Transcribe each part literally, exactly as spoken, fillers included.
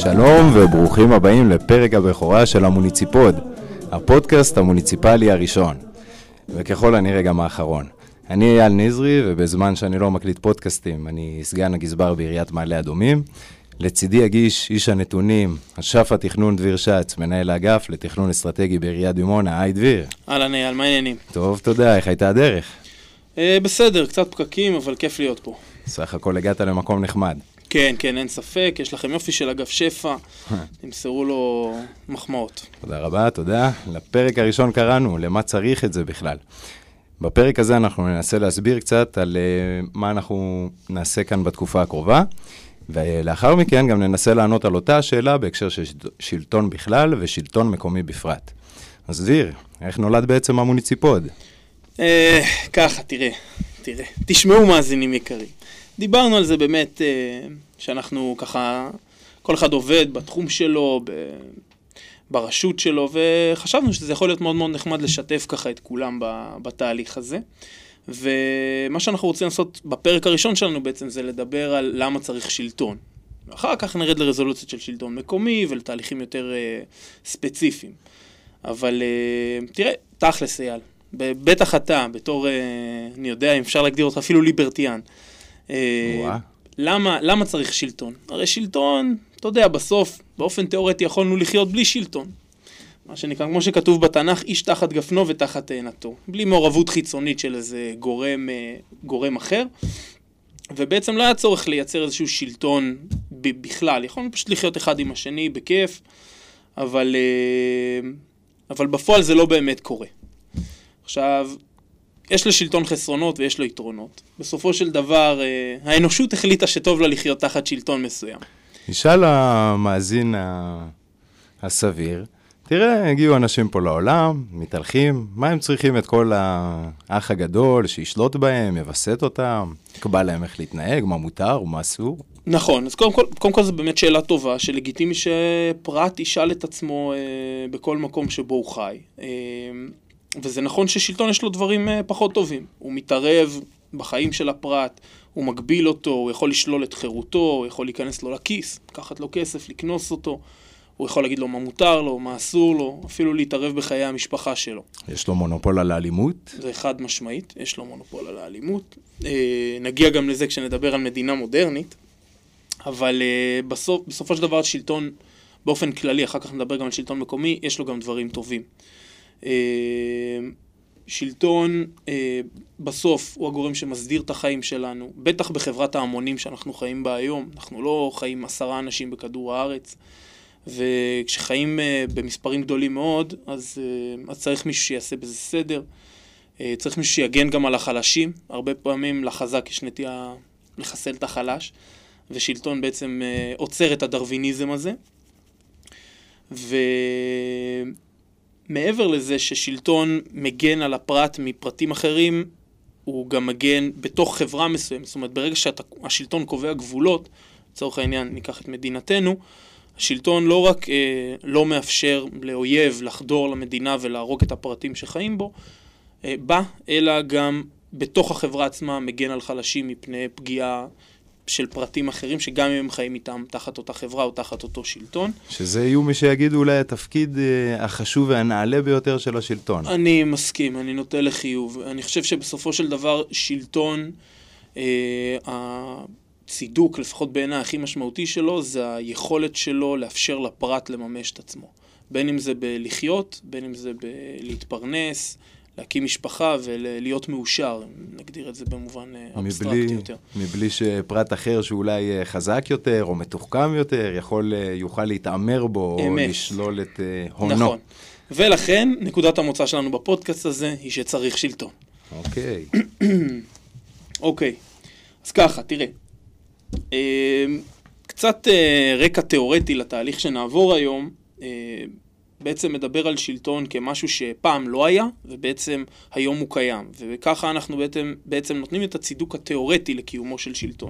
שלום וברוכים הבאים לפרק הבכורה של המוניציפוד, הפודקאסט המוניציפלי הראשון, וככל הנראה גם האחרון. אני אייל נזרי, ובזמן שאני לא מקליט פודקאסטים, אני סגן הגזבר בעיריית מעלה אדומים. לצידי הגיש איש הנתונים, השף התכנון דביר שץ, מנהל האגף לתכנון אסטרטגי בעיריית דימונה. היי דביר. אהלן אייל, מה העניינים? טוב, תודה, איך הייתה הדרך? אה, בסדר, קצת פקקים, אבל כיף להיות פה. סך הכל הגעת למקום נחמד. כן, כן, אין ספק, יש לכם יופי של אגף שפע, תמסרו לו מחמאות. תודה רבה, תודה. לפרק הראשון קראנו, למה צריך את זה בכלל. בפרק הזה אנחנו ננסה להסביר קצת על uh, מה אנחנו נעשה כאן בתקופה הקרובה, ולאחר מכן גם ננסה לענות על אותה השאלה בהקשר של שלטון בכלל ושלטון מקומי בפרט. אז דביר, איך נולד בעצם המוניציפוד? אה, ככה, תראה, תראה, תשמעו מאזינים יקרים. דיברנו על זה באמת אה, שאנחנו ככה, כל אחד עובד בתחום שלו, ב... ברשות שלו, וחשבנו שזה יכול להיות מאוד מאוד נחמד לשתף ככה את כולם בתהליך הזה. ומה שאנחנו רוצים לעשות בפרק הראשון שלנו בעצם זה לדבר על למה צריך שלטון. ואחר כך נרד לרזולוציות של שלטון מקומי ולתהליכים יותר uh, ספציפיים. אבל uh, תראה, תכלס אייל, בטח אתה, בתור, uh, אני יודע אם אפשר להגדיר אותך אפילו ליברטיאן. Uh, למה, למה צריך שלטון? הרי שלטון, אתה יודע, בסוף, באופן תיאורטי יכולנו לחיות בלי שלטון. מה שנקרא, כמו שכתוב בתנ"ך, איש תחת גפנו ותחת תאנתו. בלי מעורבות חיצונית של איזה גורם, גורם אחר. ובעצם לא היה צורך לייצר איזשהו שלטון בכלל. יכולנו פשוט לחיות אחד עם השני בכיף, אבל, אבל בפועל זה לא באמת קורה. עכשיו, יש לשלטון חסרונות ויש לו יתרונות. בסופו של דבר, האנושות החליטה שטוב לה לחיות תחת שלטון מסוים. נשאל המאזין הסביר, תראה, הגיעו אנשים פה לעולם, מתהלכים, מה הם צריכים את כל האח הגדול שישלוט בהם, יבסט אותם, יקבע להם איך להתנהג, מה מותר ומה אסור? נכון, אז קודם כל, קודם כל זו באמת שאלה טובה, שלגיטימי שפרט ישאל את עצמו אה, בכל מקום שבו הוא חי. אה, וזה נכון ששלטון יש לו דברים אה, פחות טובים. הוא מתערב בחיים של הפרט, הוא מגביל אותו, הוא יכול לשלול את חירותו, הוא יכול להיכנס לו לכיס, לקחת לו כסף, לקנוס אותו. הוא יכול להגיד לו מה מותר לו, מה אסור לו, אפילו להתערב בחיי המשפחה שלו. יש לו מונופול על האלימות? זה חד משמעית, יש לו מונופול על האלימות. אה, נגיע גם לזה כשנדבר על מדינה מודרנית, אבל אה, בסוף, בסופו של דבר שלטון באופן כללי, אחר כך נדבר גם על שלטון מקומי, יש לו גם דברים טובים. אה, שלטון אה, בסוף הוא הגורם שמסדיר את החיים שלנו, בטח בחברת ההמונים שאנחנו חיים בה היום, אנחנו לא חיים עשרה אנשים בכדור הארץ, וכשחיים uh, במספרים גדולים מאוד, אז, uh, אז צריך מישהו שיעשה בזה סדר, uh, צריך מישהו שיגן גם על החלשים, הרבה פעמים לחזק יש נטייה לחסל את החלש, ושלטון בעצם uh, עוצר את הדרוויניזם הזה, ומעבר לזה ששלטון מגן על הפרט מפרטים אחרים, הוא גם מגן בתוך חברה מסוימת, זאת אומרת ברגע שהשלטון קובע גבולות, לצורך העניין ניקח את מדינתנו, השלטון לא רק אה, לא מאפשר לאויב לחדור למדינה ולהרוג את הפרטים שחיים בו, אה, בא, אלא גם בתוך החברה עצמה מגן על חלשים מפני פגיעה של פרטים אחרים, שגם אם הם חיים איתם תחת אותה חברה או תחת אותו שלטון. שזה יהיו מי שיגידו אולי התפקיד אה, החשוב והנעלה ביותר של השלטון. אני מסכים, אני נוטה לחיוב. אני חושב שבסופו של דבר שלטון, אה, ה... צידוק, לפחות בעיניי הכי משמעותי שלו, זה היכולת שלו לאפשר לפרט לממש את עצמו. בין אם זה בלחיות, בין אם זה בלהתפרנס, להקים משפחה ולהיות מאושר, נגדיר את זה במובן אבסטרקטי יותר. מבלי שפרט אחר שאולי חזק יותר או מתוחכם יותר, יכול, יוכל להתאמר בו או לשלול את הונו. נכון. ולכן, נקודת המוצא שלנו בפודקאסט הזה היא שצריך שלטון. אוקיי. אוקיי. אז ככה, תראה. קצת רקע תיאורטי לתהליך שנעבור היום, בעצם מדבר על שלטון כמשהו שפעם לא היה, ובעצם היום הוא קיים. וככה אנחנו בעצם, בעצם נותנים את הצידוק התיאורטי לקיומו של שלטון.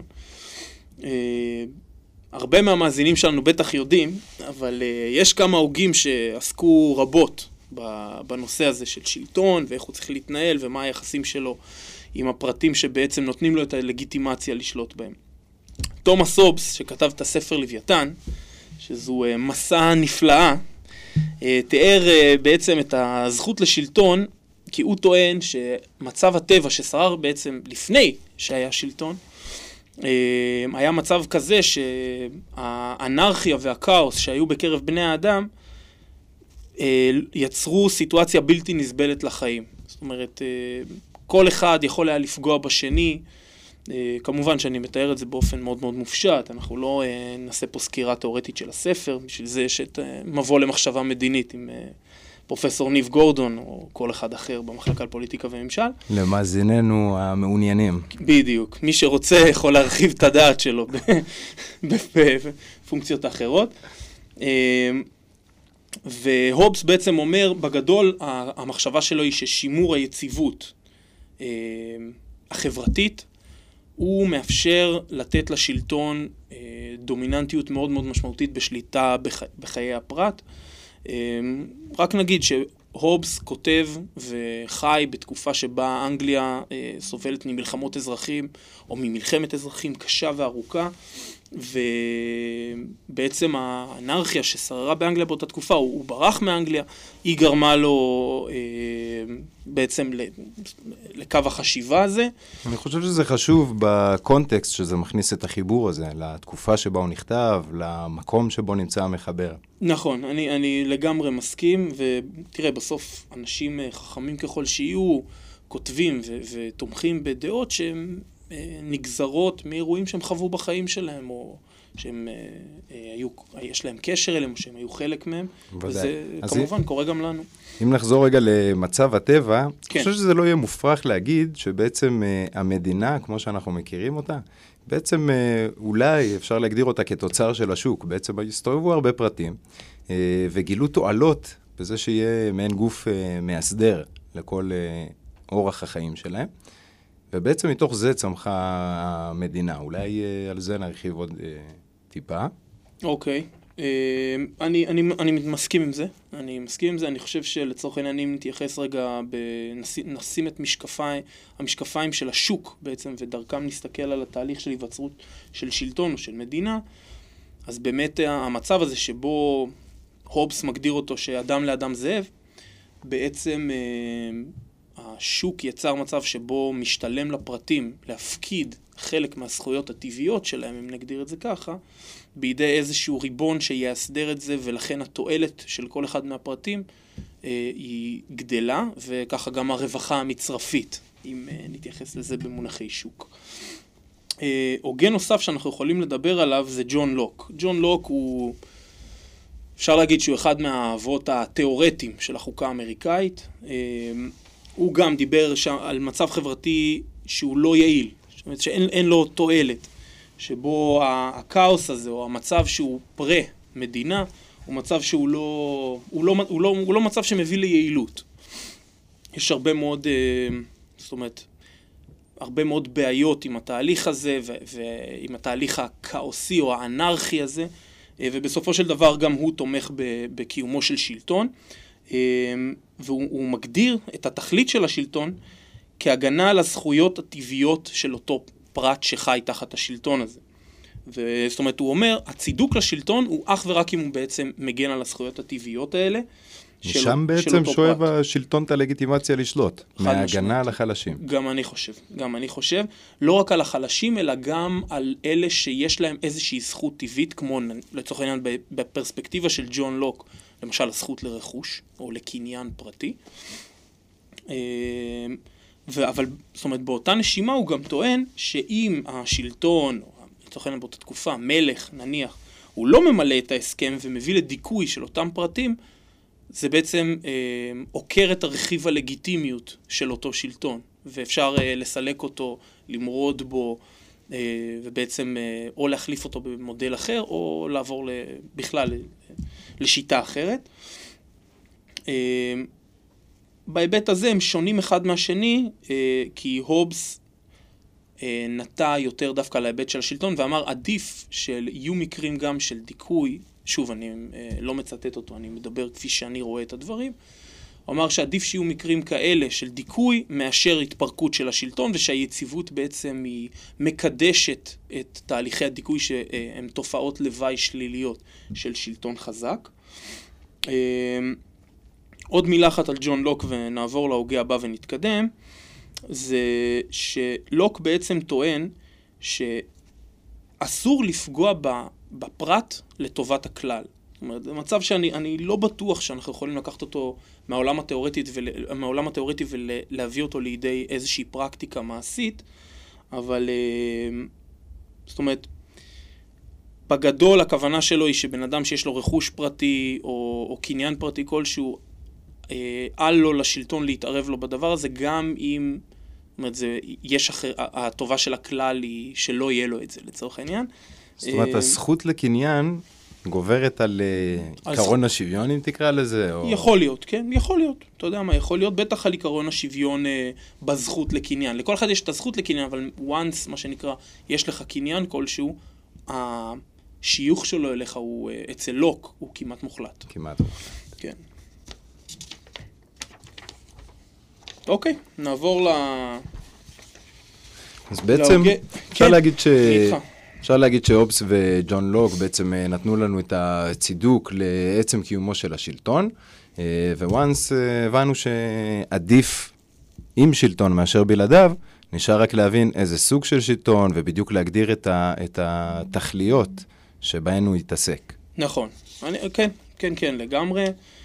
הרבה מהמאזינים שלנו בטח יודעים, אבל יש כמה הוגים שעסקו רבות בנושא הזה של שלטון, ואיך הוא צריך להתנהל, ומה היחסים שלו עם הפרטים שבעצם נותנים לו את הלגיטימציה לשלוט בהם. תומאס הובס, שכתב את הספר לוויתן, שזו מסע נפלאה, תיאר בעצם את הזכות לשלטון, כי הוא טוען שמצב הטבע ששרר בעצם לפני שהיה שלטון, היה מצב כזה שהאנרכיה והכאוס שהיו בקרב בני האדם, יצרו סיטואציה בלתי נסבלת לחיים. זאת אומרת, כל אחד יכול היה לפגוע בשני, כמובן שאני מתאר את זה באופן מאוד מאוד מופשט, אנחנו לא נעשה פה סקירה תיאורטית של הספר, בשביל זה יש את מבוא למחשבה מדינית עם פרופסור ניב גורדון, או כל אחד אחר במחלקה לפוליטיקה וממשל. למאזיננו המעוניינים. בדיוק. מי שרוצה יכול להרחיב את הדעת שלו בפונקציות אחרות. והובס בעצם אומר, בגדול, המחשבה שלו היא ששימור היציבות החברתית, הוא מאפשר לתת לשלטון דומיננטיות מאוד מאוד משמעותית בשליטה בחיי הפרט. רק נגיד שהובס כותב וחי בתקופה שבה אנגליה סובלת ממלחמות אזרחים או ממלחמת אזרחים קשה וארוכה, ובעצם האנרכיה ששררה באנגליה באותה תקופה, הוא, הוא ברח מאנגליה, היא גרמה לו אה, בעצם לקו החשיבה הזה. אני חושב שזה חשוב בקונטקסט שזה מכניס את החיבור הזה, לתקופה שבה הוא נכתב, למקום שבו נמצא המחבר. נכון, אני, אני לגמרי מסכים, ותראה, בסוף אנשים חכמים ככל שיהיו, כותבים ו- ותומכים בדעות שהם נגזרות מאירועים שהם חוו בחיים שלהם, או שהם היו, יש להם קשר אליהם, או שהם היו חלק מהם, וזה כמובן קורה גם לנו. אם נחזור רגע למצב הטבע, אני חושב שזה לא יהיה מופרך להגיד שבעצם המדינה, כמו שאנחנו מכירים אותה, בעצם אולי אפשר להגדיר אותה כתוצר של השוק. בעצם הסתובבו הרבה פרטים, וגילו תועלות בזה שיהיה מעין גוף מאסדר לכל אורח החיים שלהם. ובעצם מתוך זה צמחה המדינה. אולי על זה נרחיב עוד טיפה. אוקיי. אני, אני, אני מסכים עם זה. אני מסכים עם זה. אני חושב שלצורך העניין, אם נתייחס רגע, נשים את משקפיים, המשקפיים של השוק בעצם, ודרכם נסתכל על התהליך של היווצרות של שלטון או של מדינה, אז באמת המצב הזה שבו הובס מגדיר אותו שאדם לאדם זאב, בעצם השוק יצר מצב שבו משתלם לפרטים להפקיד חלק מהזכויות הטבעיות שלהם, אם נגדיר את זה ככה, בידי איזשהו ריבון שיאסדר את זה, ולכן התועלת של כל אחד מהפרטים אה, היא גדלה, וככה גם הרווחה המצרפית, אם אה, נתייחס לזה במונחי שוק. אה, עוגן נוסף שאנחנו יכולים לדבר עליו זה ג'ון לוק. ג'ון לוק הוא, אפשר להגיד שהוא אחד מהאבות התיאורטיים של החוקה האמריקאית. אה, הוא גם דיבר שם על מצב חברתי שהוא לא יעיל, זאת אומרת שאין אין לו תועלת, שבו הכאוס הזה, או המצב שהוא פרה מדינה, הוא מצב שהוא לא, הוא לא, הוא לא, הוא לא מצב שמביא ליעילות. יש הרבה מאוד, זאת אומרת, הרבה מאוד בעיות עם התהליך הזה, ועם התהליך הכאוסי או האנרכי הזה, ובסופו של דבר גם הוא תומך בקיומו של שלטון, והוא מגדיר את התכלית של השלטון כהגנה על הזכויות הטבעיות של אותו פרט שחי תחת השלטון הזה. וזאת אומרת, הוא אומר, הצידוק לשלטון הוא אך ורק אם הוא בעצם מגן על הזכויות הטבעיות האלה. של, שם בעצם שואב השלטון את הלגיטימציה לשלוט, מההגנה על החלשים. גם אני חושב, גם אני חושב, לא רק על החלשים, אלא גם על אלה שיש להם איזושהי זכות טבעית, כמו לצורך העניין בפרספקטיבה של ג'ון לוק, למשל הזכות לרכוש, או לקניין פרטי. אבל, זאת אומרת, באותה נשימה הוא גם טוען שאם השלטון, לצורך העניין באותה תקופה, מלך נניח, הוא לא ממלא את ההסכם ומביא לדיכוי של אותם פרטים, זה בעצם אה, עוקר את הרכיב הלגיטימיות של אותו שלטון, ואפשר אה, לסלק אותו, למרוד בו, אה, ובעצם אה, או להחליף אותו במודל אחר, או לעבור בכלל לשיטה אחרת. אה, בהיבט הזה הם שונים אחד מהשני, אה, כי הובס אה, נטה יותר דווקא להיבט של השלטון, ואמר עדיף של יהיו מקרים גם של דיכוי, שוב, אני אה, לא מצטט אותו, אני מדבר כפי שאני רואה את הדברים. הוא אמר שעדיף שיהיו מקרים כאלה של דיכוי מאשר התפרקות של השלטון, ושהיציבות בעצם היא מקדשת את תהליכי הדיכוי שהן תופעות לוואי שליליות של שלטון חזק. עוד מילה אחת על ג'ון לוק ונעבור להוגה הבא ונתקדם, זה שלוק בעצם טוען שאסור לפגוע בפרט לטובת הכלל. זאת אומרת, זה מצב שאני אני לא בטוח שאנחנו יכולים לקחת אותו מהעולם התיאורטי, ול, מהעולם התיאורטי ולהביא אותו לידי איזושהי פרקטיקה מעשית, אבל זאת אומרת, בגדול הכוונה שלו היא שבן אדם שיש לו רכוש פרטי או, או קניין פרטי כלשהו, אל לו לשלטון להתערב לו בדבר הזה, גם אם, זאת אומרת, זה, יש אחר, הטובה של הכלל היא שלא יהיה לו את זה לצורך העניין. זאת אומרת, הזכות לקניין גוברת על עיקרון השוויון, אם תקרא לזה? או... יכול להיות, כן, יכול להיות. אתה יודע מה, יכול להיות בטח על עיקרון השוויון אה, בזכות לקניין. לכל אחד יש את הזכות לקניין, אבל once, מה שנקרא, יש לך קניין כלשהו, השיוך שלו אליך הוא, אה, אצל לוק, הוא כמעט מוחלט. כמעט מוחלט. כן. אוקיי, נעבור ל... אז בעצם, אפשר להגיד ש... אפשר להגיד שהובס וג'ון לוק בעצם נתנו לנו את הצידוק לעצם קיומו של השלטון, וואנס הבנו שעדיף עם שלטון מאשר בלעדיו, נשאר רק להבין איזה סוג של שלטון, ובדיוק להגדיר את, ה, את התכליות שבהן הוא יתעסק. נכון, אני, כן, כן, כן, לגמרי.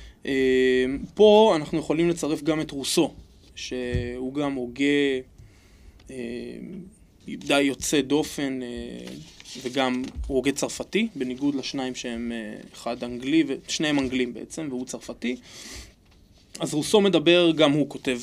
פה אנחנו יכולים לצרף גם את רוסו, שהוא גם הוגה די יוצא דופן, וגם הוא הוגה צרפתי, בניגוד לשניים שהם אחד אנגלי, ושניהם אנגלים בעצם, והוא צרפתי. אז רוסו מדבר, גם הוא כותב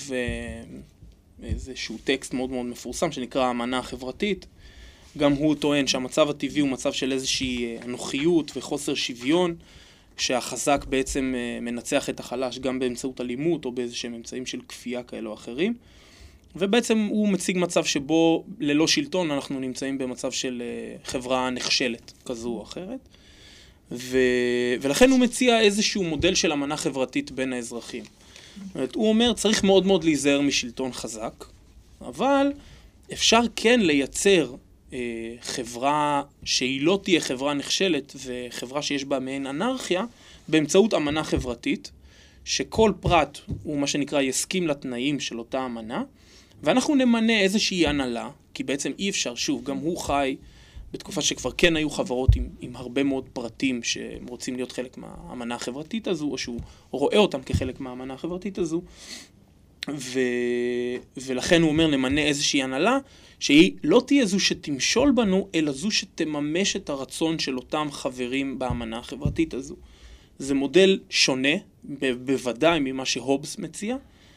איזשהו טקסט מאוד מאוד מפורסם, שנקרא האמנה החברתית. גם הוא טוען שהמצב הטבעי הוא מצב של איזושהי אנוכיות וחוסר שוויון, שהחזק בעצם מנצח את החלש גם באמצעות אלימות, או באיזשהם אמצעים של כפייה כאלו או אחרים. ובעצם הוא מציג מצב שבו ללא שלטון אנחנו נמצאים במצב של חברה נכשלת כזו או אחרת. ו... ולכן הוא מציע איזשהו מודל של אמנה חברתית בין האזרחים. הוא אומר, צריך מאוד מאוד להיזהר משלטון חזק, אבל אפשר כן לייצר אה, חברה שהיא לא תהיה חברה נכשלת וחברה שיש בה מעין אנרכיה, באמצעות אמנה חברתית, שכל פרט הוא מה שנקרא יסכים לתנאים של אותה אמנה, ואנחנו נמנה איזושהי הנהלה, כי בעצם אי אפשר, שוב, גם הוא חי בתקופה שכבר כן היו חברות עם, עם הרבה מאוד פרטים שהם רוצים להיות חלק מהאמנה החברתית הזו, או שהוא רואה אותם כחלק מהאמנה החברתית הזו, ו, ולכן הוא אומר, נמנה איזושהי הנהלה, שהיא לא תהיה זו שתמשול בנו, אלא זו שתממש את הרצון של אותם חברים באמנה החברתית הזו. זה מודל שונה, ב- בוודאי ממה שהובס מציע,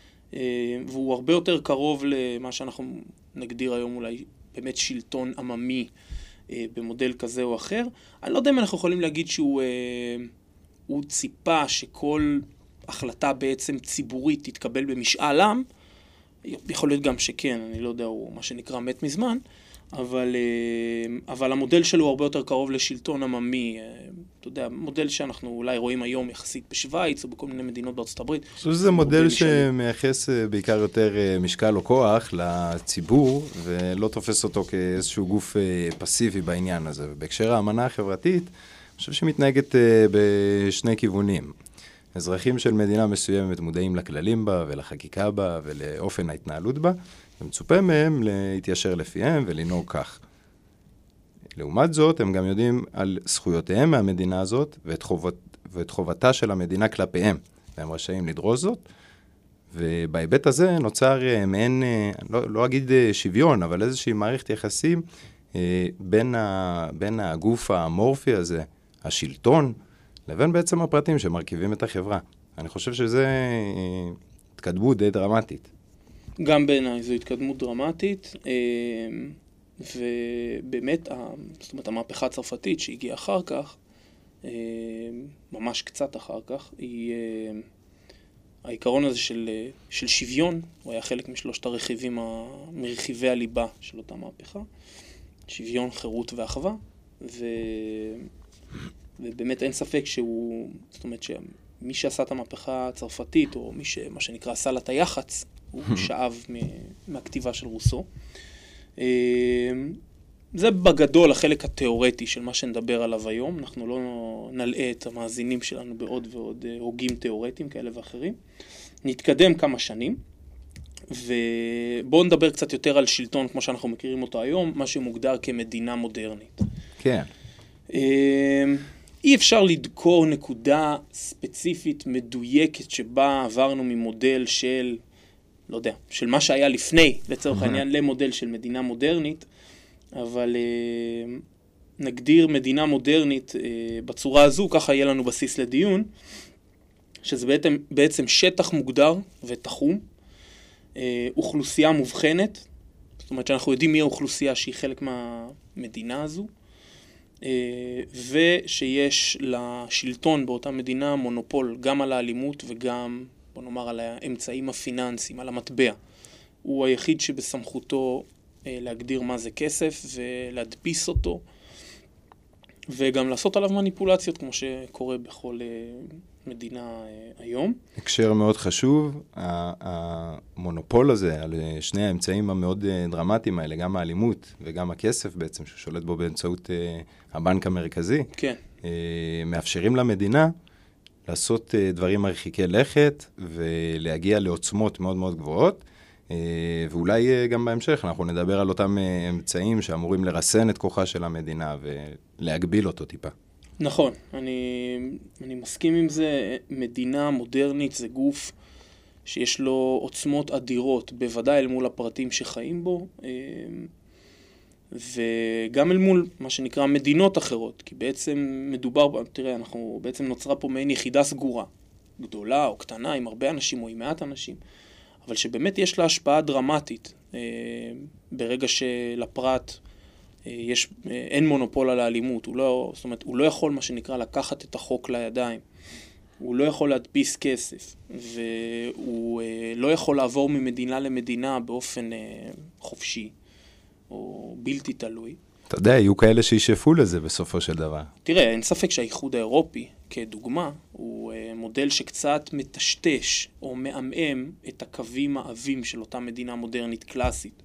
והוא הרבה יותר קרוב למה שאנחנו נגדיר היום אולי באמת שלטון עממי במודל כזה או אחר. אני לא יודע אם אנחנו יכולים להגיד שהוא הוא ציפה שכל החלטה בעצם ציבורית תתקבל במשאל עם, יכול להיות גם שכן, אני לא יודע, הוא מה שנקרא מת מזמן, אבל, אבל המודל שלו הוא הרבה יותר קרוב לשלטון עממי, אתה יודע, מודל שאנחנו אולי רואים היום יחסית בשוויץ או בכל מיני מדינות בארצות הברית. אני חושב שזה מודל שמייחס בעיקר יותר משקל או כוח לציבור, ולא תופס אותו כאיזשהו גוף פסיבי בעניין הזה. ובהקשר האמנה החברתית, אני חושב שמתנהגת בשני כיוונים. אזרחים של מדינה מסוימת מודעים לכללים בה ולחקיקה בה ולאופן ההתנהלות בה, ומצופה מהם להתיישר לפיהם ולנהוג כך. לעומת זאת, הם גם יודעים על זכויותיהם מהמדינה הזאת ואת, חובות, ואת חובתה של המדינה כלפיהם, והם רשאים לדרוש זאת, ובהיבט הזה נוצר מעין, לא, לא אגיד שוויון, אבל איזושהי מערכת יחסים בין, ה, בין הגוף האמורפי הזה, השלטון, לבין בעצם הפרטים שמרכיבים את החברה. אני חושב שזה התקדמות די דרמטית. גם בעיניי זו התקדמות דרמטית, ובאמת, זאת אומרת, המהפכה הצרפתית שהגיעה אחר כך, ממש קצת אחר כך, היא, העיקרון הזה של, של שוויון, הוא היה חלק משלושת הרכיבים, מרכיבי הליבה של אותה מהפכה, שוויון, חירות ואחווה, ו... ובאמת אין ספק שהוא, זאת אומרת מי שעשה את המהפכה הצרפתית, או מי שמה שנקרא עשה לה את היח"צ, הוא שאב מהכתיבה של רוסו. זה בגדול החלק התיאורטי של מה שנדבר עליו היום. אנחנו לא נלאה את המאזינים שלנו בעוד ועוד הוגים תיאורטיים כאלה ואחרים. נתקדם כמה שנים, ובואו נדבר קצת יותר על שלטון כמו שאנחנו מכירים אותו היום, מה שמוגדר כמדינה מודרנית. כן. אי אפשר לדקור נקודה ספציפית מדויקת שבה עברנו ממודל של, לא יודע, של מה שהיה לפני, לצורך העניין, למודל של מדינה מודרנית, אבל נגדיר מדינה מודרנית בצורה הזו, ככה יהיה לנו בסיס לדיון, שזה בעצם, בעצם שטח מוגדר ותחום, אוכלוסייה מובחנת, זאת אומרת שאנחנו יודעים מי האוכלוסייה שהיא חלק מהמדינה הזו, ושיש לשלטון באותה מדינה מונופול גם על האלימות וגם, בוא נאמר, על האמצעים הפיננסיים, על המטבע. הוא היחיד שבסמכותו להגדיר מה זה כסף ולהדפיס אותו, וגם לעשות עליו מניפולציות כמו שקורה בכל מדינה היום. הקשר מאוד חשוב, המונופול הזה על שני האמצעים המאוד דרמטיים האלה, גם האלימות וגם הכסף בעצם, ששולט בו באמצעות הבנק המרכזי, כן. מאפשרים למדינה לעשות דברים מרחיקי לכת ולהגיע לעוצמות מאוד מאוד גבוהות, ואולי גם בהמשך אנחנו נדבר על אותם אמצעים שאמורים לרסן את כוחה של המדינה ולהגביל אותו טיפה. נכון, אני, אני מסכים עם זה. מדינה מודרנית זה גוף שיש לו עוצמות אדירות, בוודאי אל מול הפרטים שחיים בו, וגם אל מול מה שנקרא מדינות אחרות, כי בעצם מדובר, תראה, אנחנו בעצם נוצרה פה מעין יחידה סגורה, גדולה או קטנה, עם הרבה אנשים או עם מעט אנשים, אבל שבאמת יש לה השפעה דרמטית, ברגע שלפרט יש, אין מונופול על האלימות, הוא לא, זאת אומרת, הוא לא יכול מה שנקרא לקחת את החוק לידיים, הוא לא יכול להדפיס כסף, והוא לא יכול לעבור ממדינה למדינה באופן חופשי, או בלתי תלוי. אתה יודע, יהיו כאלה שישאפו לזה בסופו של דבר. תראה, אין ספק שהאיחוד האירופי, כדוגמה, הוא מודל שקצת מטשטש או מעמעם את הקווים העבים של אותה מדינה מודרנית קלאסית,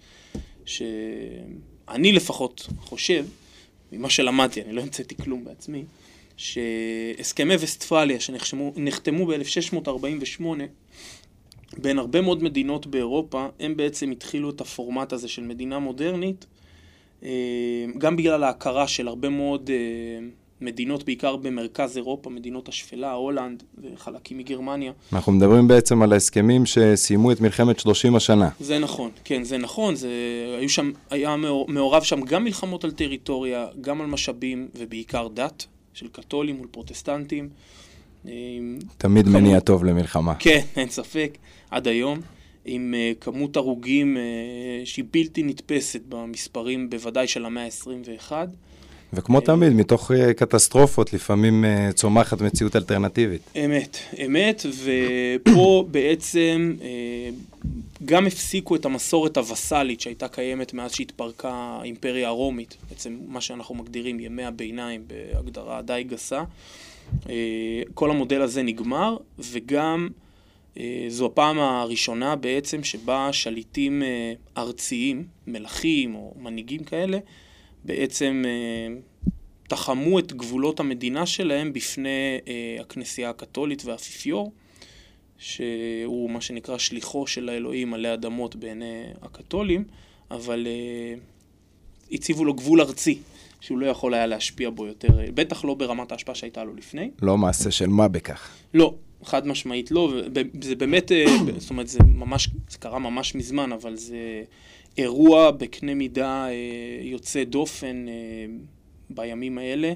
שאני לפחות חושב, ממה שלמדתי, אני לא המצאתי כלום בעצמי, שהסכמי וסטפליה שנחתמו ב-אלף שש מאות ארבעים ושמונה, בין הרבה מאוד מדינות באירופה, הם בעצם התחילו את הפורמט הזה של מדינה מודרנית, גם בגלל ההכרה של הרבה מאוד מדינות, בעיקר במרכז אירופה, מדינות השפלה, הולנד וחלקים מגרמניה. אנחנו מדברים בעצם על ההסכמים שסיימו את מלחמת שלושים השנה. זה נכון, כן, זה נכון. זה, היו שם, היה מעורב שם גם מלחמות על טריטוריה, גם על משאבים ובעיקר דת, של קתולים מול פרוטסטנטים. תמיד כמות... מניע טוב למלחמה. כן, אין ספק, עד היום. עם uh, כמות הרוגים uh, שהיא בלתי נתפסת במספרים בוודאי של המאה ה-עשרים ואחת. וכמו תמיד, מתוך uh, קטסטרופות, לפעמים uh, צומחת מציאות אלטרנטיבית. אמת, אמת, ופה בעצם uh, גם הפסיקו את המסורת הווסלית שהייתה קיימת מאז שהתפרקה האימפריה הרומית, בעצם מה שאנחנו מגדירים ימי הביניים בהגדרה די גסה. Uh, כל המודל הזה נגמר, וגם זו הפעם הראשונה בעצם שבה שליטים ארציים, מלכים או מנהיגים כאלה, בעצם תחמו את גבולות המדינה שלהם בפני הכנסייה הקתולית והאפיפיור, שהוא מה שנקרא שליחו של האלוהים עלי אדמות בעיני הקתולים, אבל הציבו לו גבול ארצי, שהוא לא יכול היה להשפיע בו יותר, בטח לא ברמת ההשפעה שהייתה לו לפני. לא מעשה של מה בכך. לא. חד משמעית לא, זה באמת, זאת אומרת, זה ממש, זה קרה ממש מזמן, אבל זה אירוע בקנה מידה יוצא דופן בימים האלה,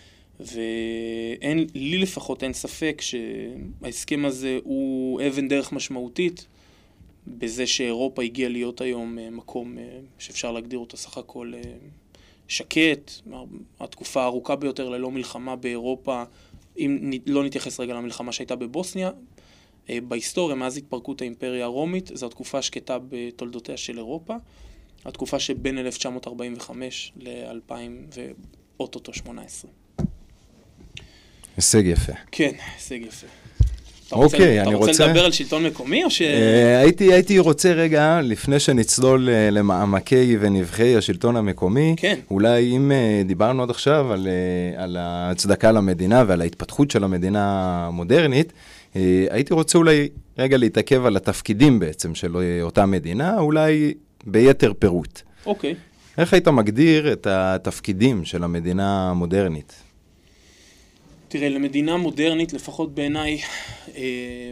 ואין, לי לפחות אין ספק שההסכם הזה הוא אבן דרך משמעותית, בזה שאירופה הגיעה להיות היום מקום שאפשר להגדיר אותו סך הכל שקט, התקופה הארוכה ביותר ללא מלחמה באירופה, אם לא נתייחס רגע למלחמה שהייתה בבוסניה, בהיסטוריה, מאז התפרקות האימפריה הרומית, זו התקופה השקטה בתולדותיה של אירופה, התקופה שבין אלף תשע מאות ארבעים וחמש ל-אלפיים ואוטוטו שמונה עשרה. הישג יפה. כן, הישג יפה. אוקיי, אני רוצה... אתה רוצה לדבר על שלטון מקומי או ש... הייתי, הייתי רוצה רגע, לפני שנצלול למעמקי ונבחי השלטון המקומי, כן. אולי אם דיברנו עד עכשיו על, על ההצדקה למדינה ועל ההתפתחות של המדינה המודרנית, הייתי רוצה אולי רגע להתעכב על התפקידים בעצם של אותה מדינה, אולי ביתר פירוט. אוקיי. איך היית מגדיר את התפקידים של המדינה המודרנית? תראה, למדינה מודרנית, לפחות בעיניי, אה,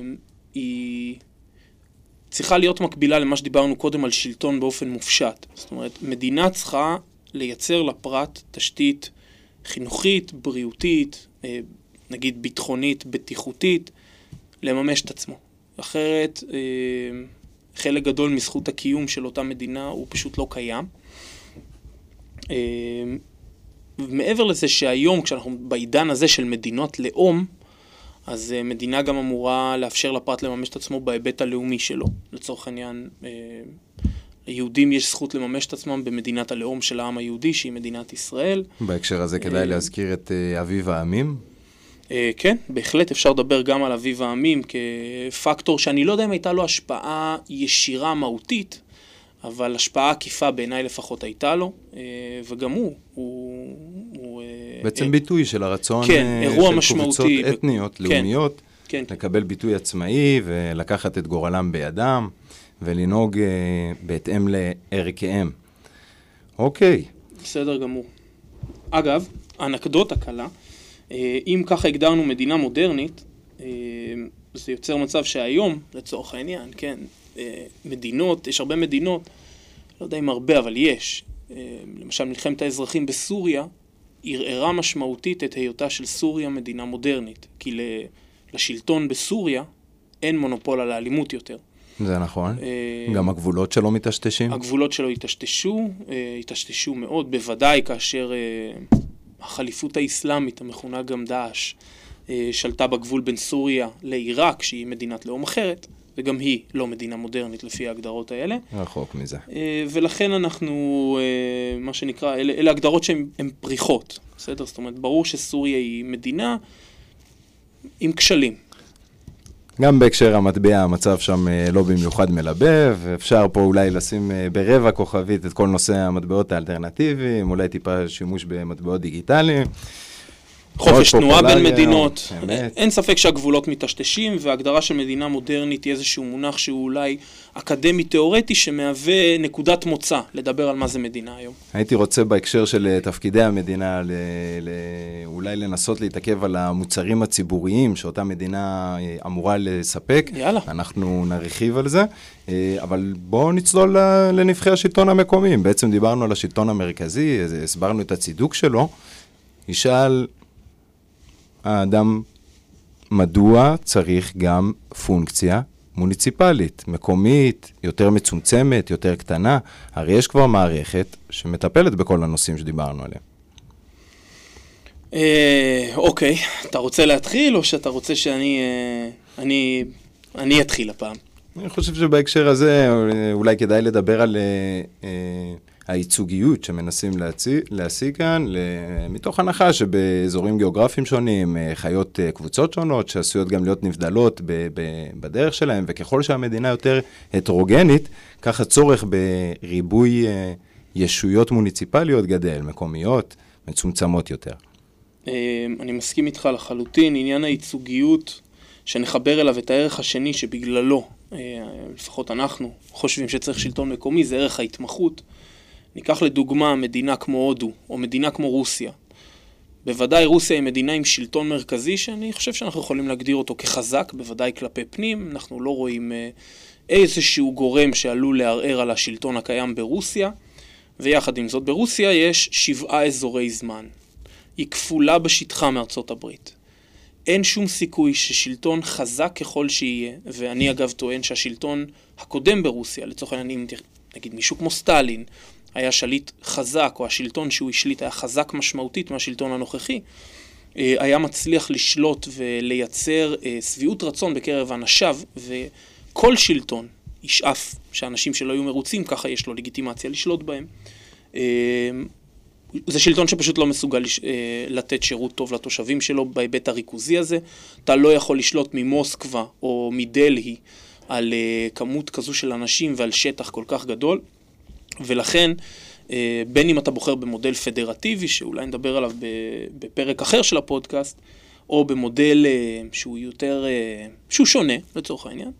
היא צריכה להיות מקבילה למה שדיברנו קודם על שלטון באופן מופשט. זאת אומרת, מדינה צריכה לייצר לפרט תשתית חינוכית, בריאותית, אה, נגיד ביטחונית, בטיחותית, לממש את עצמו. אחרת, אה, חלק גדול מזכות הקיום של אותה מדינה הוא פשוט לא קיים. אה, ומעבר לזה שהיום, כשאנחנו בעידן הזה של מדינות לאום, אז uh, מדינה גם אמורה לאפשר לפרט לממש את עצמו בהיבט הלאומי שלו. לצורך העניין, uh, ליהודים יש זכות לממש את עצמם במדינת הלאום של העם היהודי, שהיא מדינת ישראל. בהקשר הזה כדאי uh, להזכיר את uh, אביב העמים? Uh, כן, בהחלט אפשר לדבר גם על אביב העמים כפקטור שאני לא יודע אם הייתה לו השפעה ישירה מהותית, אבל השפעה עקיפה בעיניי לפחות הייתה לו, וגם הוא, הוא, הוא בעצם אה, ביטוי של הרצון כן, אירוע של קבוצות משמעותי, אתניות, כן, לאומיות, כן, לקבל ביטוי עצמאי ולקחת את גורלם בידם, ולנהוג אה, בהתאם לערכיהם. אוקיי. בסדר גמור. אגב, אנקדוטה קלה, אה, אם ככה הגדרנו מדינה מודרנית, אה, זה יוצר מצב שהיום, לצורך העניין, כן, מדינות, יש הרבה מדינות, לא יודע אם הרבה, אבל יש. למשל, מלחמת האזרחים בסוריה, ערערה משמעותית את היותה של סוריה מדינה מודרנית. כי לשלטון בסוריה אין מונופול על האלימות יותר. זה נכון. גם הגבולות שלו מתשתשים? הגבולות שלו התשתשו, התשתשו מאוד, בוודאי כאשר החליפות האסלאמית, המכונה גם דאעש, שלטה בגבול בין סוריה לעיראק, שהיא מדינת לאום אחרת, וגם היא לא מדינה מודרנית לפי ההגדרות האלה. רחוק מזה. ולכן אנחנו, מה שנקרא, אלה, אלה הגדרות שהן פריחות. בסדר? זאת אומרת, ברור שסוריה היא מדינה עם כשלים. גם בהקשר המטבע, המצב שם לא במיוחד מלבב, אפשר פה אולי לשים ברבע כוכבית את כל נושא המטבעות האלטרנטיביים, אולי טיפה שימוש במטבעות דיגיטליים. חופש תנועה בין מדינות, אין ספק שהגבולות מתשתשים, וההגדרה של מדינה מודרנית היא איזשהו מונח שהוא אולי אקדמי-תיאורטי, שמהווה נקודת מוצא לדבר על מה זה מדינה היום. הייתי רוצה בהקשר של תפקידי המדינה, אולי לנסות להתעכב על המוצרים הציבוריים שאותה מדינה אמורה לספק. יאללה. אנחנו נרחיב על זה, אבל בואו נצלול לנבחי השלטון המקומי. בעצם דיברנו על השלטון המרכזי, הסברנו את הצידוק שלו. ישאל האדם, מדוע צריך גם פונקציה מוניציפלית, מקומית, יותר מצומצמת, יותר קטנה? הרי יש כבר מערכת שמטפלת בכל הנושאים שדיברנו עליהם. אוקיי, אתה רוצה להתחיל או שאתה רוצה שאני אני, אני אתחיל הפעם? אני חושב שבהקשר הזה אולי כדאי לדבר על הייצוגיות שמנסים להציג, להשיג כאן, מתוך הנחה שבאזורים גיאוגרפיים שונים, חיות קבוצות שונות, שעשויות גם להיות נבדלות ב- ב- בדרך שלהם, וככל שהמדינה יותר הטרוגנית, ככה צורך בריבוי ישויות מוניציפליות גדל, מקומיות, מצומצמות יותר. אני מסכים איתך לחלוטין, עניין הייצוגיות, שנחבר אליו את הערך השני שבגללו, לפחות אנחנו חושבים שצריך שלטון מקומי, זה ערך ההתמחות. ניקח לדוגמה מדינה כמו הודו, או מדינה כמו רוסיה. בוודאי רוסיה היא מדינה עם שלטון מרכזי, שאני חושב שאנחנו יכולים להגדיר אותו כחזק, בוודאי כלפי פנים. אנחנו לא רואים איזשהו גורם שעלול לערער על השלטון הקיים ברוסיה, ויחד עם זאת ברוסיה יש שבעה אזורי זמן. היא כפולה בשטחה מארצות הברית. אין שום סיכוי ששלטון חזק ככל שיהיה, ואני אגב טוען שהשלטון הקודם ברוסיה, לצורך העניין, נגיד מישהו כמו סטלין, היה שליט חזק, או השלטון שהוא השליט היה חזק משמעותית מהשלטון הנוכחי, היה מצליח לשלוט ולייצר סביעות רצון בקרב אנשיו, וכל שלטון ישאף שאנשים שלא היו מרוצים, ככה יש לו לגיטימציה לשלוט בהם. זה שלטון שפשוט לא מסוגל לתת שירות טוב לתושבים שלו בהיבט הריכוזי הזה. אתה לא יכול לשלוט ממוסקבה או מדלהי על כמות כזו של אנשים ועל שטח כל כך גדול, ולכן בין אם אתה בוחר במודל פדרטיבי, שאולי נדבר עליו בפרק אחר של הפודקאסט, או במודל שהוא יותר, שהוא שונה לצורך העניין,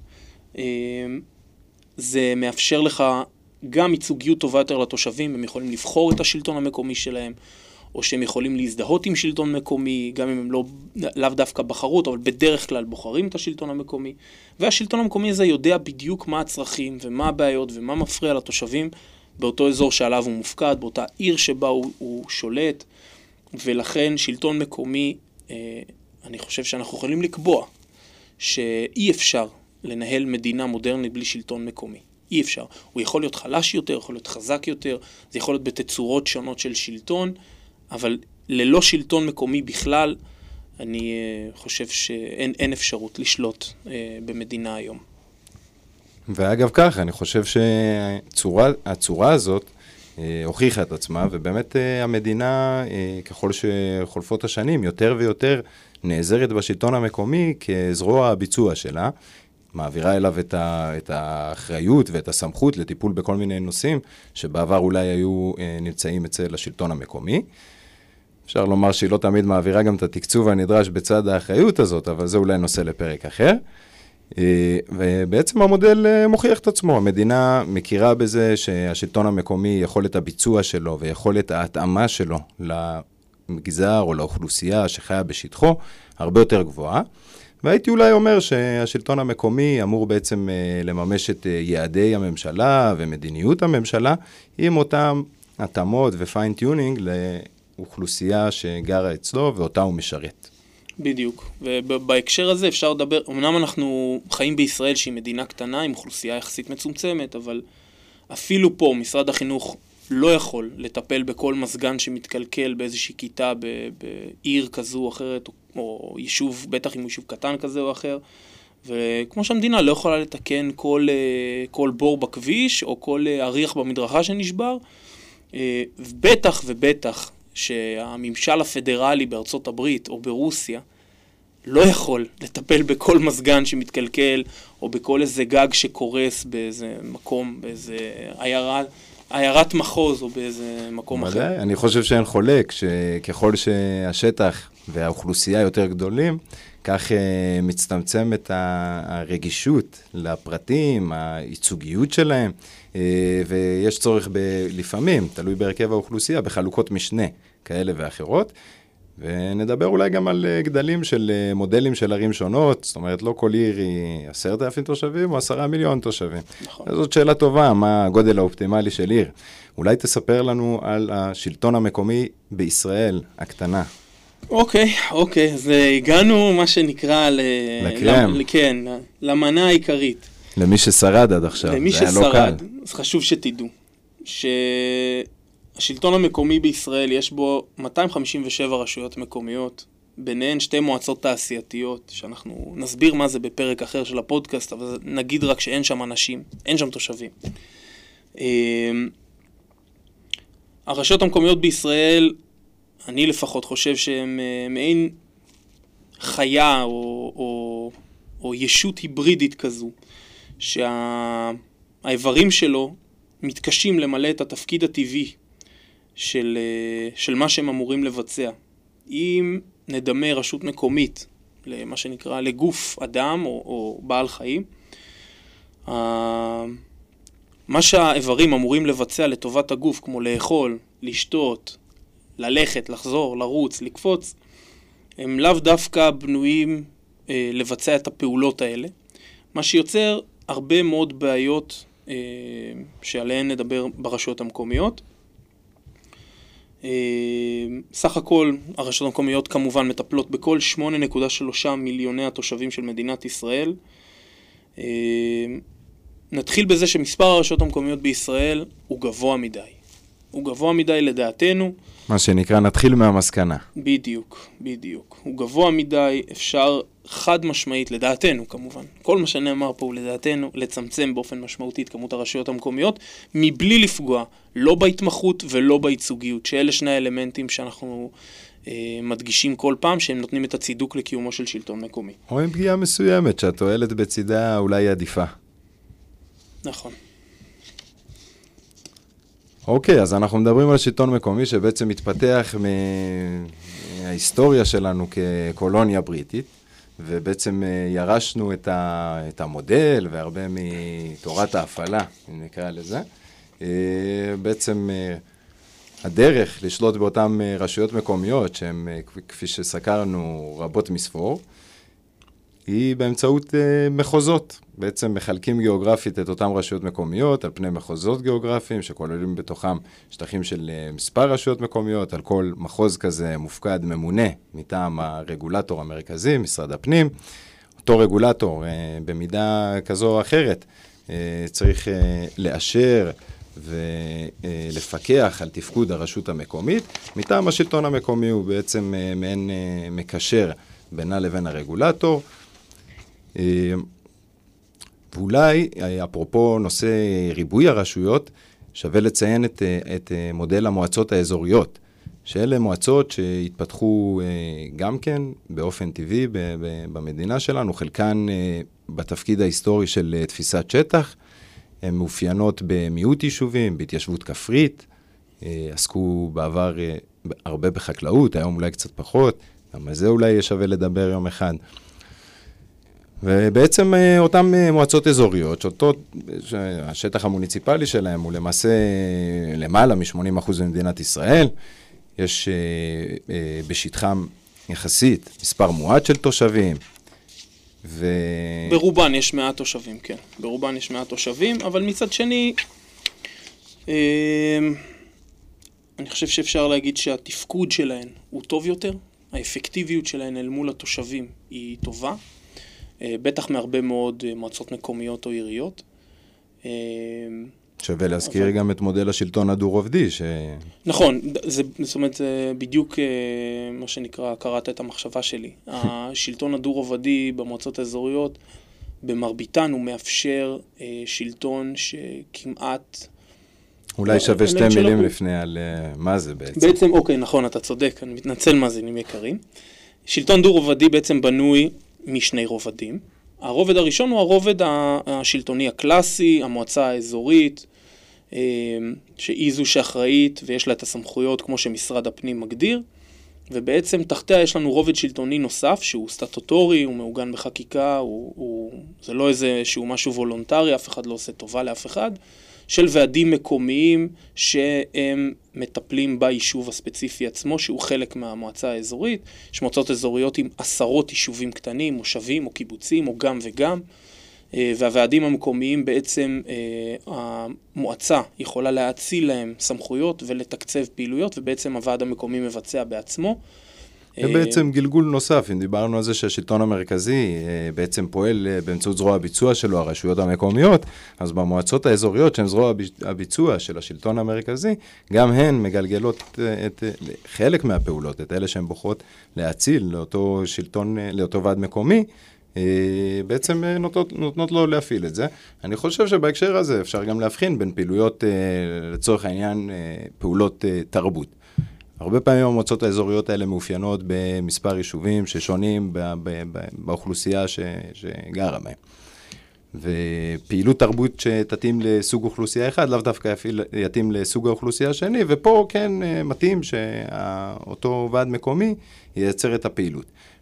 זה מאפשר לך גם ייצוגיות טובה יותר לתושבים, הם יכולים לבחור את השלטון המקומי שלהם, או שהם יכולים להזדהות עם שלטון מקומי, גם אם הם לא, לאו דווקא בחרות, אבל בדרך כלל בוחרים את השלטון המקומי, והשלטון המקומי הזה יודע בדיוק מה הצרכים ומה הבעיות ומה מפריע לתושבים באותו אזור שעליו הוא מופקד, באותה עיר שבה הוא, הוא שולט, ולכן שלטון מקומי, אה, אני חושב שאנחנו יכולים לקבוע שאי אפשר לנהל מדינה מודרנית בלי שלטון מקומי. אי אפשר. הוא יכול להיות חלש יותר, יכול להיות חזק יותר, זה יכול להיות בתצורות שונות של שלטון, אבל ללא שלטון מקומי בכלל, אני חושב שאין אין אפשרות לשלוט במדינה היום. ואגב כך, אני חושב שהצורה, הצורה הזאת הוכיחה את עצמה, ובאמת המדינה, ככל שחולפות השנים, יותר ויותר נעזרת בשלטון המקומי כזרוע הביצוע שלה, מעבירה אליו את, ה, את האחריות ואת הסמכות לטיפול בכל מיני נושאים שבעבר אולי היו אה, נמצאים אצל השלטון המקומי. אפשר לומר שהיא לא תמיד מעבירה גם את התקצוב הנדרש בצד האחריות הזאת, אבל זה אולי נושא לפרק אחר. אה, ובעצם המודל אה, מוכיח את עצמו. המדינה מכירה בזה שהשלטון המקומי, יכולת הביצוע שלו ויכולת ההתאמה שלו למגזר או לאוכלוסייה שחיה בשטחו, הרבה יותר גבוהה. והייתי אולי אומר שהשלטון המקומי אמור בעצם לממש את יעדי הממשלה ומדיניות הממשלה עם אותם התאמות ופיינטיונינג לאוכלוסייה שגרה אצלו ואותה הוא משרת. בדיוק. ובהקשר הזה אפשר לדבר, אמנם אנחנו חיים בישראל שהיא מדינה קטנה עם אוכלוסייה יחסית מצומצמת, אבל אפילו פה משרד החינוך לא יכול לטפל בכל מסגן שמתקלקל באיזושהי כיתה בעיר כזו או אחרת, או יישוב, בטח עם יישוב קטן כזה או אחר, וכמו שהמדינה לא יכולה לתקן כל, כל בור בכביש, או כל אריח במדרכה שנשבר, בטח ובטח שהממשל הפדרלי בארצות הברית או ברוסיה, לא יכול לטפל בכל מסגן שמתקלקל, או בכל איזה גג שקורס באיזה מקום, באיזה עיירה, עיירת מחוז או באיזה מקום אחר. מדי, אני חושב שאין חולק שככל שהשטח והאוכלוסייה יותר גדולים, כך מצטמצמת הרגישות לפרטים, הייצוגיות שלהם, ויש צורך ב- לפעמים, תלוי בהרכב האוכלוסייה, בחלוקות משנה כאלה ואחרות, ונדבר אולי גם על גדלים של מודלים של ערים שונות, זאת אומרת, לא כל עיר היא עשרת אלפים תושבים או עשרה מיליון תושבים. נכון. זאת שאלה טובה, מה הגודל האופטימלי של עיר. אולי תספר לנו על השלטון המקומי בישראל, הקטנה. אוקיי, אוקיי, אז הגענו מה שנקרא ל... לקרם. ל... כן, למנה העיקרית. למי ששרד עד עכשיו, למי ששרד, אז חשוב שתדעו, שהשלטון המקומי בישראל יש בו מאתיים חמישים ושבע רשויות מקומיות, ביניהן שתי מועצות תעשייתיות, שאנחנו נסביר מה זה בפרק אחר של הפודקאסט, אבל נגיד רק שאין שם אנשים, אין שם תושבים. הרשויות המקומיות בישראל, אני לפחות חושב שהן מעין חיה או, או, או ישות היברידית כזו, שהאיברים שלו מתקשים למלא את התפקיד הטבעי של, של מה שהם אמורים לבצע. אם נדמה רשות מקומית, למה שנקרא לגוף אדם או, או בעל חיים, מה שהאיברים אמורים לבצע לטובת הגוף, כמו לאכול, לשתות, ללכת, לחזור, לרוץ, לקפוץ, הם לאו דווקא בנויים אה, לבצע את הפעולות האלה, מה שיוצר הרבה מאוד בעיות אה, שעליהן נדבר ברשויות המקומיות. אה, סך הכל הרשויות המקומיות כמובן מטפלות בכל שמונה נקודה שלוש מיליוני התושבים של מדינת ישראל. אה, נתחיל בזה שמספר הרשויות המקומיות בישראל הוא גבוה מדי. הוא גבוה מדי לדעתנו. מה שנקרא, נתחיל מהמסקנה. בדיוק, בדיוק. הוא גבוה מדי, אפשר חד משמעית, לדעתנו כמובן, כל מה שנאמר פה הוא לדעתנו, לצמצם באופן משמעותי את כמות הרשויות המקומיות, מבלי לפגוע, לא בהתמחות ולא בייצוגיות, שאלה שני האלמנטים שאנחנו אה, מדגישים כל פעם, שהם נותנים את הצידוק לקיומו של שלטון מקומי. או עם פגיעה מסוימת, שהתועלת בצידה אולי עדיפה. נכון. אוקיי, אז אנחנו מדברים על שלטון מקומי שבעצם מתפתח מההיסטוריה שלנו כקולוניה בריטית, ובעצם ירשנו את, ה, את המודל והרבה מתורת ההפעלה, אם נקרא לזה. בעצם הדרך לשלוט באותן רשויות מקומיות, שהן, כפי שסקרנו, רבות מספור, היא באמצעות מחוזות. בעצם מחלקים גיאוגרפית את אותן רשויות מקומיות על פני מחוזות גיאוגרפיים, שכוללים בתוכם שטחים של מספר רשויות מקומיות. על כל מחוז כזה מופקד ממונה מטעם הרגולטור המרכזי, משרד הפנים. אותו רגולטור, במידה כזו או אחרת, צריך לאשר ולפקח על תפקוד הרשות המקומית. מטעם השלטון המקומי הוא בעצם מעין מקשר בינה לבין הרגולטור. ואולי, אפרופו נושא ריבוי הרשויות, שווה לציין את, את מודל המועצות האזוריות, שאלה מועצות שהתפתחו גם כן באופן טבעי במדינה שלנו, חלקן בתפקיד ההיסטורי של תפיסת שטח, הן מאופיינות במיעוט יישובים, בהתיישבות כפרית, עסקו בעבר הרבה בחקלאות, היום אולי קצת פחות, גם על זה אולי שווה לדבר יום אחד. ובעצם אותן מועצות אזוריות, שאותו, השטח המוניציפלי שלהם הוא למעשה למעלה מ-שמונים אחוז במדינת ישראל, יש בשטחם יחסית מספר מועט של תושבים, ו... ברובן יש מעט תושבים, כן. ברובן יש מעט תושבים, אבל מצד שני, אני חושב שאפשר להגיד שהתפקוד שלהן הוא טוב יותר, האפקטיביות שלהן אל מול התושבים היא טובה, בטח מהרבה מאוד מועצות מקומיות או עיריות. שווה להזכיר אבל... גם את מודל השלטון הדו-רובדי. ש... נכון, זה, זאת אומרת, זה בדיוק מה שנקרא, קראת את המחשבה שלי. השלטון הדו-רובדי במועצות האזוריות, במרביתן הוא מאפשר שלטון שכמעט... אולי שווה שתי מילים לפני על מה זה בעצם. בעצם, אוקיי, נכון, אתה צודק, אני מתנצל מאזינים יקרים. שלטון דו-רובדי בעצם בנוי משני רובדים. הרובד הראשון הוא הרובד השלטוני הקלאסי, המועצה האזורית, שהיא זו שאחראית ויש לה את הסמכויות כמו שמשרד הפנים מגדיר, ובעצם תחתיה יש לנו רובד שלטוני נוסף שהוא סטטוטורי, הוא מעוגן בחקיקה, הוא, הוא, זה לא איזה שהוא משהו וולונטרי, אף אחד לא עושה טובה לאף אחד, של ועדים מקומיים שהם מטפלים ביישוב הספציפי עצמו, שהוא חלק מהמועצה האזורית. יש מועצות אזוריות עם עשרות יישובים קטנים, מושבים או קיבוצים, או גם וגם. והוועדים המקומיים בעצם, המועצה יכולה להאציל להם סמכויות ולתקצב פעילויות, ובעצם הוועד המקומי מבצע בעצמו. ובעצם גלגול נוסף, אם דיברנו על זה שהשלטון המרכזי בעצם פועל באמצעות זרוע הביצוע שלו, הרשויות המקומיות, אז במועצות האזוריות שהן זרוע הביצוע של השלטון המרכזי, גם הן מגלגלות את חלק מהפעולות, את אלה שהן בוחרות להציל לאותו שלטון, לאותו ועד מקומי, בעצם נותנות, נותנות לו להפעיל את זה. אני חושב שבהקשר הזה אפשר גם להבחין בין פעילויות, לצורך העניין, פעולות תרבות. הרבה פעמים המועצות האזוריות האלה מאופיינות במספר יישובים ששונים באוכלוסייה ש, שגרה בהם. ופעילות תרבות שתתאים לסוג אוכלוסייה אחד, לאו דווקא יתאים לסוג האוכלוסייה השני, ופה כן מתאים שאותו ועד מקומי ייצר את הפעילות.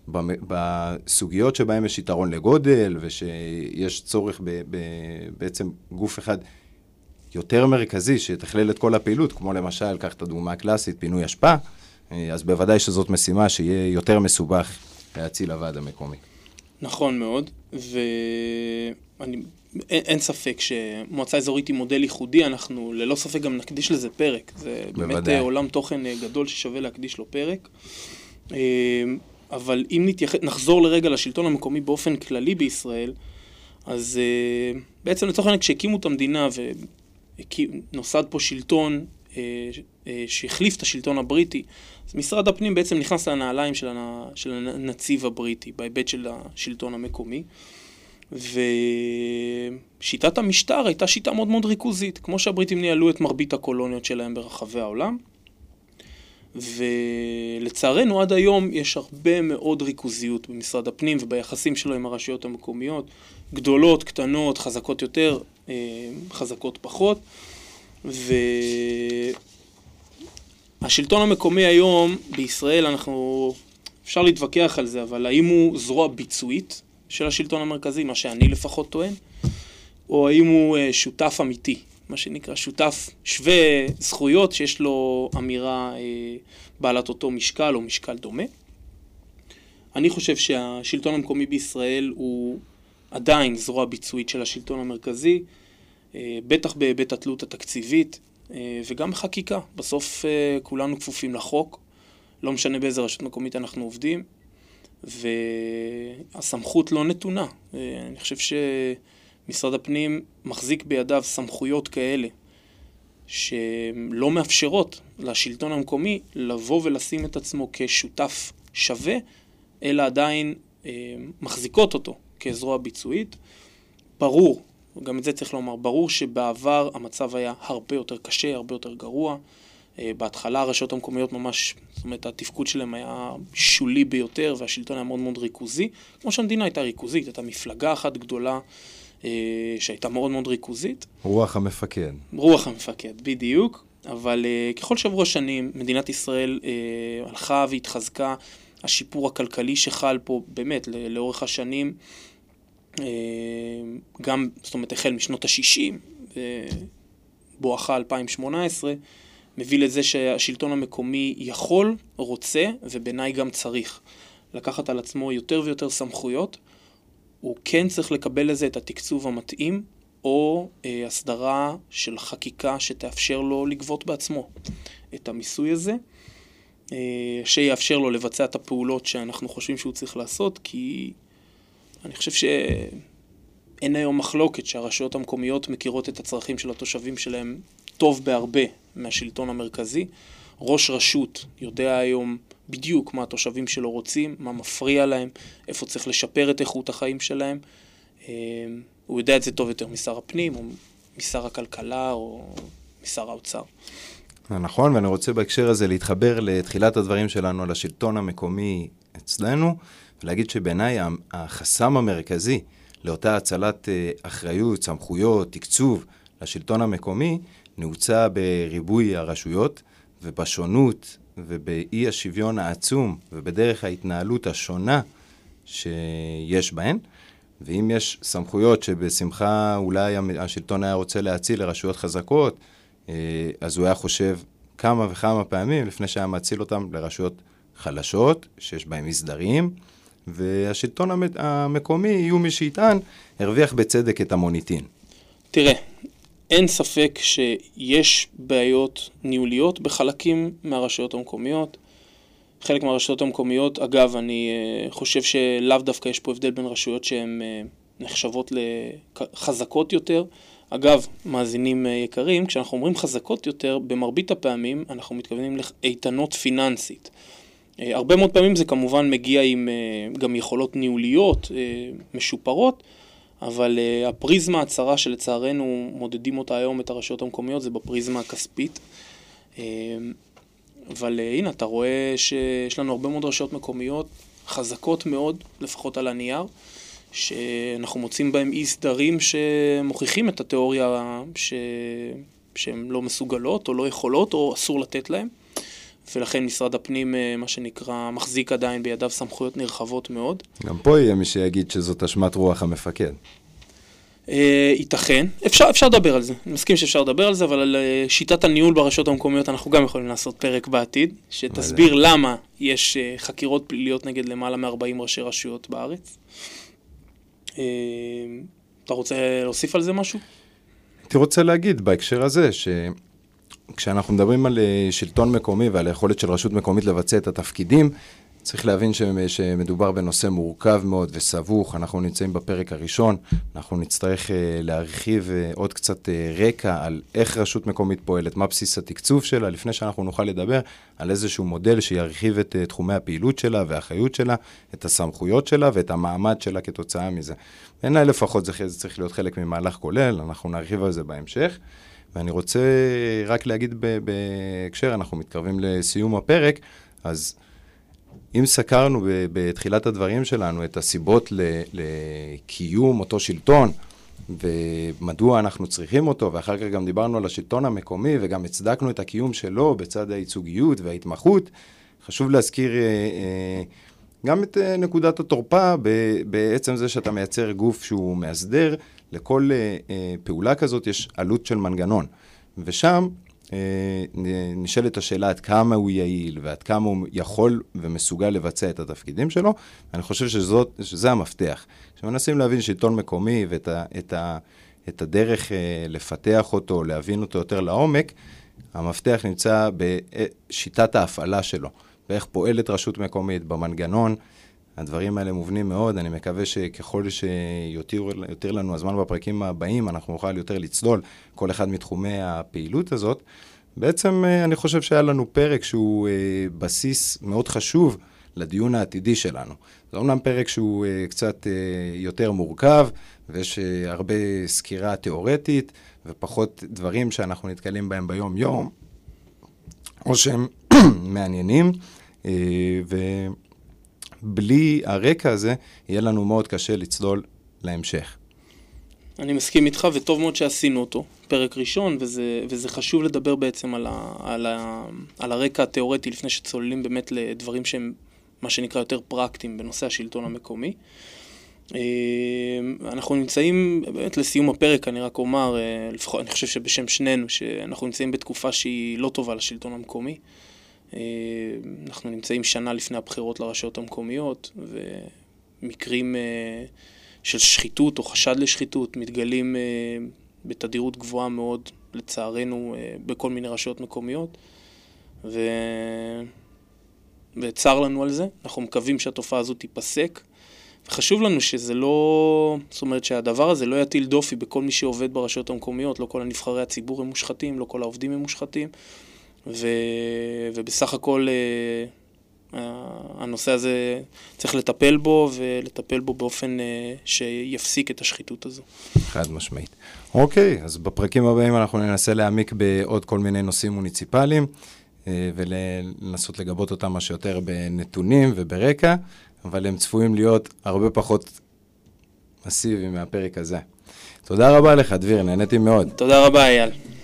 בסוגיות שבהם יש יתרון לגודל, ושיש צורך ב, ב, בעצם גוף אחד יותר מרכזי שתכלל את כל הפעילות, כמו למשל, קח את הדוגמה הקלאסית, פינוי השפעה, אז בוודאי שזאת משימה שיהיה יותר מסובך להציל הוועד המקומי. נכון מאוד, ואני, אין, אין ספק שמועצה אזורית היא מודל ייחודי, אנחנו ללא ספק גם נקדיש לזה פרק, זה בוודאי. באמת עולם תוכן גדול ששווה להקדיש לו פרק, אבל אם נתייח... נחזור לרגע לשלטון המקומי באופן כללי בישראל, אז בעצם לצורך העניין כשהקימו את המדינה ונוסד פה שלטון שהחליף את השלטון הבריטי, אז משרד הפנים בעצם נכנס לנעליים של הנציב הבריטי, בהיבט של השלטון המקומי, ושיטת המשטר הייתה שיטה מאוד מאוד ריכוזית, כמו שהבריטים ניהלו את מרבית הקולוניות שלהם ברחבי העולם, ולצערנו עד היום יש הרבה מאוד ריכוזיות במשרד הפנים וביחסים שלו עם הרשויות המקומיות, גדולות, קטנות, חזקות יותר, חזקות פחות, והשלטון המקומי היום בישראל, אנחנו, אפשר להתווכח על זה, אבל האם הוא זרוע ביצועית של השלטון המרכזי, מה שאני לפחות טוען, או האם הוא שותף אמיתי, מה שנקרא שותף שווה זכויות שיש לו אמירה בעלת אותו משקל או משקל דומה. אני חושב שהשלטון המקומי בישראל הוא עדיין זרוע ביצועית של השלטון המרכזי, בטח בהיבט התלות התקציבית וגם בחקיקה. בסוף כולנו כפופים לחוק, לא משנה באיזה רשות מקומית אנחנו עובדים, והסמכות לא נתונה. אני חושב שמשרד הפנים מחזיק בידיו סמכויות כאלה, שלא מאפשרות לשלטון המקומי לבוא ולשים את עצמו כשותף שווה, אלא עדיין מחזיקות אותו כזרוע ביצועית. ברור, גם את זה צריך לומר, ברור שבעבר המצב היה הרבה יותר קשה, הרבה יותר גרוע. בהתחלה הרשויות המקומיות ממש, זאת אומרת, התפקוד שלהם היה שולי ביותר, והשלטון היה מאוד מאוד ריכוזי. כמו שהמדינה הייתה ריכוזית, הייתה מפלגה אחת גדולה שהייתה מאוד מאוד ריכוזית. רוח המפקד. רוח המפקד, בדיוק. אבל ככל שעברו השנים, מדינת ישראל הלכה והתחזקה, השיפור הכלכלי שחל פה באמת לאורך השנים, גם, זאת אומרת, החל משנות ה-שישים, בואכה אלפיים שמונה עשרה, מביא לזה שהשלטון המקומי יכול, רוצה, ובעיניי גם צריך לקחת על עצמו יותר ויותר סמכויות. הוא כן צריך לקבל לזה את התקצוב המתאים, או אה, הסדרה של חקיקה שתאפשר לו לגבות בעצמו את המיסוי הזה, אה, שיאפשר לו לבצע את הפעולות שאנחנו חושבים שהוא צריך לעשות, כי אני חושב שאין היום מחלוקת שהרשויות המקומיות מכירות את הצרכים של התושבים שלהם טוב בהרבה מהשלטון המרכזי. ראש רשות יודע היום בדיוק מה התושבים שלו רוצים, מה מפריע להם, איפה צריך לשפר את איכות החיים שלהם. הוא יודע את זה טוב יותר משר הפנים, או משר הכלכלה, או משר האוצר. נכון, ואני רוצה בהקשר הזה להתחבר לתחילת הדברים שלנו על השלטון המקומי אצלנו, ולהגיד שבעיניי החסם המרכזי לאותה הצלת אחריות, סמכויות, תקצוב לשלטון המקומי, נעוצה בריבוי הרשויות ובשונות ובאי השוויון העצום ובדרך ההתנהלות השונה שיש בהן. ואם יש סמכויות שבשמחה אולי השלטון היה רוצה להציל לרשויות חזקות, אז הוא היה חושב כמה וכמה פעמים לפני שהיה מציל אותם לרשויות חלשות שיש בהן מסדרים, והשלטון המקומי יהיו מי שיטען הרוויח בצדק את המוניטין. תראה, אין ספק שיש בעיות ניהוליות בחלקים מהרשויות המקומיות. חלק מהרשויות המקומיות, אגב, אני חושב שלאו דווקא יש פה הבדל בין רשויות שהן נחשבות לחזקות יותר. אגב, מאזינים יקרים, כשאנחנו אומרים חזקות יותר, במרבית הפעמים אנחנו מתכוונים לאיתנות פיננסית. הרבה מאוד פעמים זה כמובן מגיע עם גם יכולות ניהוליות משופרות, אבל uh, הפריזמה הצרה שלצערנו מודדים אותה היום את הרשויות המקומיות, זה בפריזמה הכספית. Uh, אבל uh, הנה, אתה רואה שיש לנו הרבה מאוד רשויות מקומיות חזקות מאוד, לפחות על הנייר, שאנחנו מוצאים בהם אי סדרים שמוכיחים את התיאוריה ש... שהן לא מסוגלות או לא יכולות או אסור לתת להם. ולכן משרד הפנים, מה שנקרא, מחזיק עדיין בידיו סמכויות נרחבות מאוד. גם פה יהיה מי שיגיד שזאת אשמת רוח המפקד. ייתכן. אפשר, אפשר לדבר על זה. אני מסכים שאפשר לדבר על זה, אבל על שיטת הניהול ברשויות המקומיות אנחנו גם יכולים לעשות פרק בעתיד, שתסביר למה יש חקירות פליליות נגד למעלה מ-ארבעים ראשי רשויות בארץ. אתה רוצה להוסיף על זה משהו? הייתי רוצה להגיד בהקשר הזה ש... כשאנחנו מדברים על שלטון מקומי ועל היכולת של רשות מקומית לבצע את התפקידים, צריך להבין שמדובר בנושא מורכב מאוד וסבוך, אנחנו נמצאים בפרק הראשון, אנחנו נצטרך להרחיב עוד קצת רקע על איך רשות מקומית פועלת, מה בסיס התקצוב שלה, לפני שאנחנו נוכל לדבר על איזשהו מודל שירחיב את תחומי הפעילות שלה והאחריות שלה, את הסמכויות שלה ואת המעמד שלה כתוצאה מזה. בעיניי לפחות זה צריך להיות חלק ממהלך כולל, אנחנו נרחיב על זה בהמשך, ואני רוצה רק להגיד בהקשר, אנחנו מתקרבים לסיום הפרק, אז אם סקרנו בתחילת הדברים שלנו את הסיבות לקיום אותו שלטון, ומדוע אנחנו צריכים אותו, ואחר כך גם דיברנו על השלטון המקומי, וגם הצדקנו את הקיום שלו בצד הייצוגיות וההתמחות, חשוב להזכיר גם את נקודת התורפה, בעצם זה שאתה מייצר גוף שהוא מאסדר, לכל פעולה כזאת יש עלות של מנגנון, ושם נשאלת השאלה עד כמה הוא יעיל, ועד כמה הוא יכול ומסוגל לבצע את התפקידים שלו, אני חושב שזאת, שזה המפתח. כשמנסים להבין שלטון מקומי ואת ה, את ה, את הדרך לפתח אותו, להבין אותו יותר לעומק, המפתח נמצא בשיטת ההפעלה שלו, ואיך פועלת רשות מקומית במנגנון. הדברים האלה מובנים מאוד, אני מקווה שככל שיותר לנו הזמן בפרקים הבאים, אנחנו נוכל יותר לצלול כל אחד מתחומי הפעילות הזאת. בעצם אני חושב שהיה לנו פרק שהוא בסיס מאוד חשוב לדיון העתידי שלנו. זה אומנם פרק שהוא קצת יותר מורכב, ויש הרבה סקירה תיאורטית, ופחות דברים שאנחנו נתקלים בהם ביום יום, או שהם מעניינים, ו... בלי הרקע הזה, יהיה לנו מאוד קשה לצלול להמשך. אני מסכים איתך, וטוב מאוד שעשינו אותו, פרק ראשון, וזה, וזה חשוב לדבר בעצם על, ה, על, ה, על הרקע התיאורטי, לפני שצוללים באמת לדברים שהם, מה שנקרא, יותר פרקטיים בנושא השלטון המקומי. אנחנו נמצאים, באמת לסיום הפרק, אני רק אומר, לפחות, אני חושב שבשם שנינו, שאנחנו נמצאים בתקופה שהיא לא טובה לשלטון המקומי. אנחנו נמצאים שנה לפני הבחירות לרשויות המקומיות, ומקרים של שחיתות או חשד לשחיתות מתגלים בתדירות גבוהה מאוד, לצערנו, בכל מיני רשויות מקומיות, ו... וצר לנו על זה. אנחנו מקווים שהתופעה הזאת תיפסק, וחשוב לנו שזה לא, זאת אומרת שהדבר הזה לא יטיל דופי בכל מי שעובד ברשויות המקומיות, לא כל הנבחרי הציבור הם מושחתים, לא כל העובדים הם מושחתים, ו... ובסך הכל הנושא הזה צריך לטפל בו, ולטפל בו באופן שיפסיק את השחיתות הזו. חד משמעית. אוקיי, אז בפרקים הבאים אנחנו ננסה להעמיק בעוד כל מיני נושאים מוניציפליים, ולנסות לגבות אותם מה שיותר בנתונים וברקע, אבל הם צפויים להיות הרבה פחות מסיביים מהפרק הזה. תודה רבה לך, דביר, נהניתי מאוד. תודה רבה, אייל.